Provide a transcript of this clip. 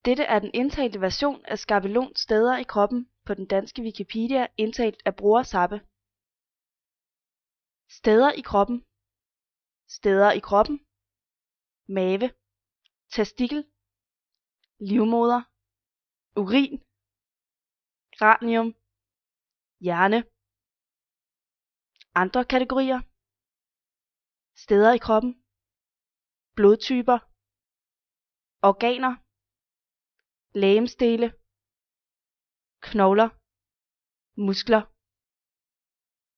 Dette er den indtalte version af skabelon steder i kroppen på den danske Wikipedia indtalt af bruger Zappe. Steder i kroppen. Steder i kroppen. Mave. Testikel. Livmoder. Urin. Kranium. Hjerne. Andre kategorier. Steder i kroppen. Blodtyper. Organer. Legemsdele. Knogler. Muskler.